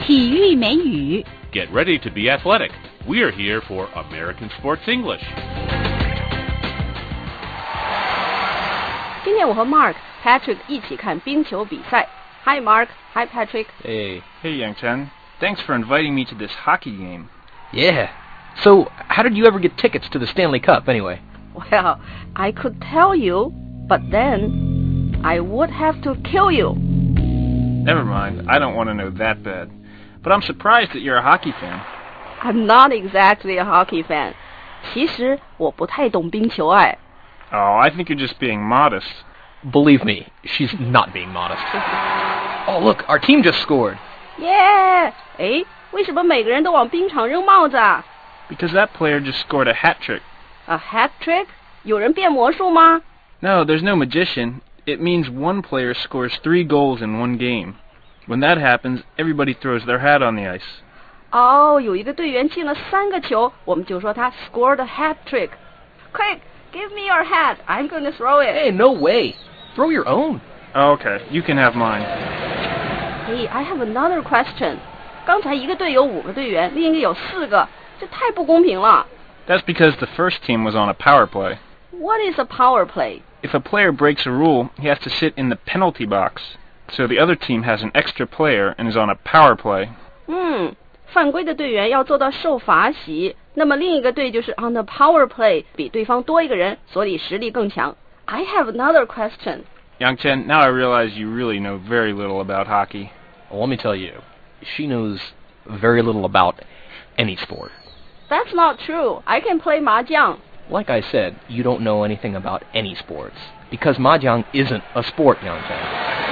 体育美语 Get ready to be athletic. We're here for American Sports English. 今天我和 Mark、Patrick 一起看冰球比赛。Hi Mark, Hi Patrick. Hey. Hey, Yang Chen. Thanks for inviting me to this hockey game. Yeah. So, how did you ever get tickets to the Stanley Cup, anyway? Well, I could tell you, but then I would have to kill you. Never mind, I don't want to know that bad. But I'm surprised that you're a hockey fan. I'm not exactly a hockey fan. 其实我不太懂冰球爱。 Oh, I think you're just being modest. Believe me, she's not being modest. Oh, look, our team just scored. Yeah! 诶，为什么每个人都往冰场扔帽子啊？ Because that player just scored a hat trick. A hat trick? 有人变魔术吗？ No, there's no magician. It means one player scores 3 goals in one game. When that happens, everybody throws their hat on the ice. 哦，有一个队员进了3个球，我们就说他 scored a hat trick. Quick, give me your hat. I'm going to throw it. Hey, no way. Throw your own. Okay, you can have mine. Hey, I have another question. 刚才一个队有5个队员，另一个有4个，这太不公平了。 That's because the first team was on a power play. What is a power play? If a player breaks a rule, he has to sit in the penalty box. So the other team has an extra player and is on a power play. 犯规的队员要做到受罚席，那么另一个队就是 on the power play， 比对方多一个人，所以实力更强。I have another question. Yang Chen, now I realize you really know very little about hockey. Well, let me tell you, she knows very little about any sport. That's not true. I can play mahjong. Like I said, you don't know anything about any sports. Because mahjong isn't a sport, Yang Chen.